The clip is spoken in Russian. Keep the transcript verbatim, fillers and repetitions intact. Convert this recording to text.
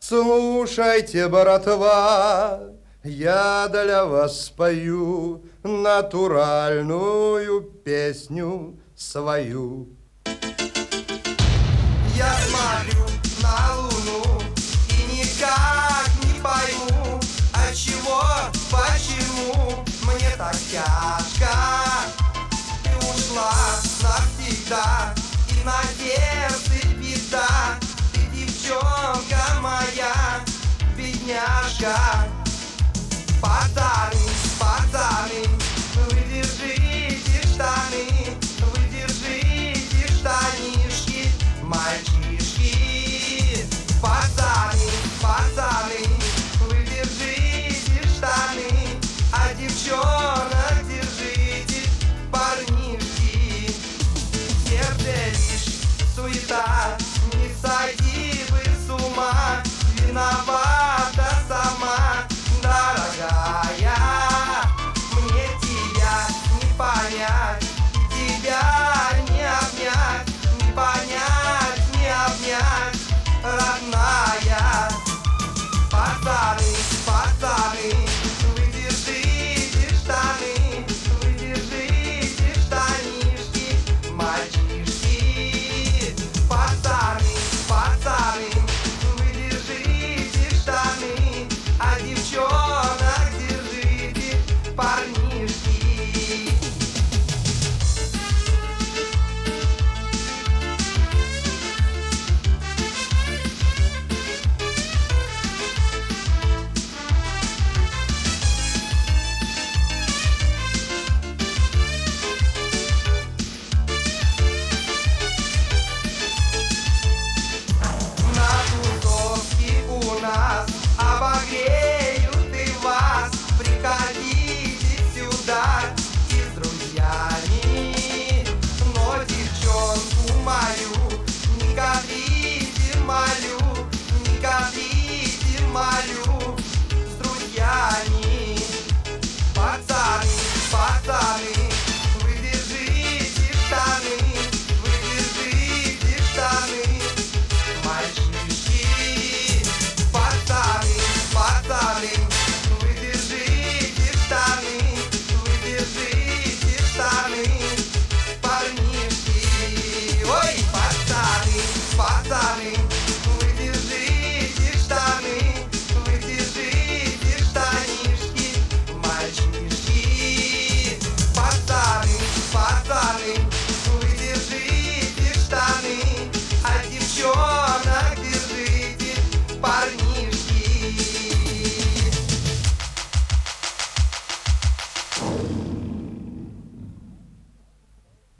Слушайте, братва, я для вас спою натуральную песню свою. Я смотрю на луну и никак не пойму, отчего, почему мне так тяжко. Ты ушла навсегда, и на сердце беда. Ты девчонка моя, бедняжка. Пацаны, пацаны, вы держите штаны, вы держите штанишки, мальчишки. Пацаны, пацаны, вы держите штаны, а девчонок держите парнишки. В сердце лишь суета, не сойди вы с ума, виновата сама, дорогая. Мне тебя не понять, тебя не обнять, не понять, не обнять, родная.